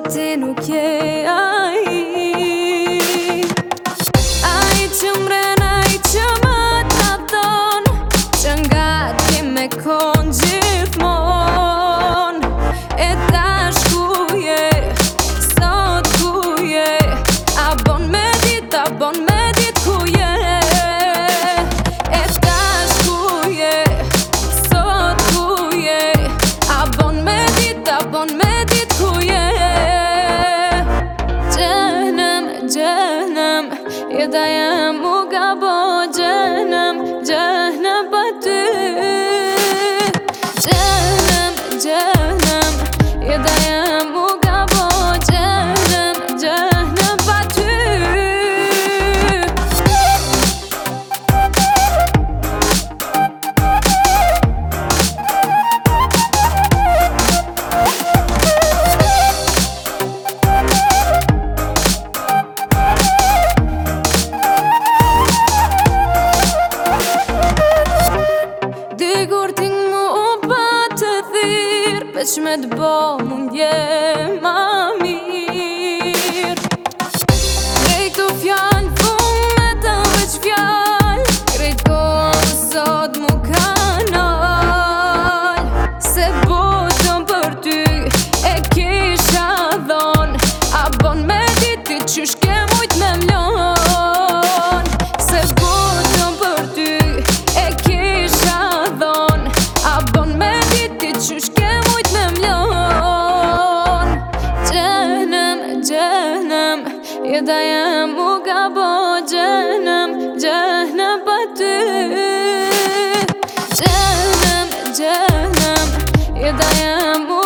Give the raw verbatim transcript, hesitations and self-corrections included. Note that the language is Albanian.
ti nuk je ai. Ai që mren, ai që më ta thon, që nga ti me kon gjithmon. E tash ku je, sot ku je, a bon me dit, a bon me dit ku je. E tash ku je, sot ku je, a bon me dit, a bon me dit ku je. Gjenem, gjenem, jeta jem u gabo. Gjenem, gjenem pa ty. Gjenem, gjenem, jeta jem u gabo. Gjenem, gjenem pa ty. Dikur ti mu pa të thirë, veç me t'bo mund je ma mirë. Krejt këto fjallë fun me të veç fjallë, krejt kohën sot mu kanal. Se botën për ty e kisha dhon, a bon me dit ti qysh ke mujt me mlon. Se botën për ty e kisha dhon, a bon me dit ti qysh ke mujt me mlon. Gjenem, gjenem, jeta jem u gabo. Gjenem, gjenem pa ty. Gjenem, gjenem, jeta jem u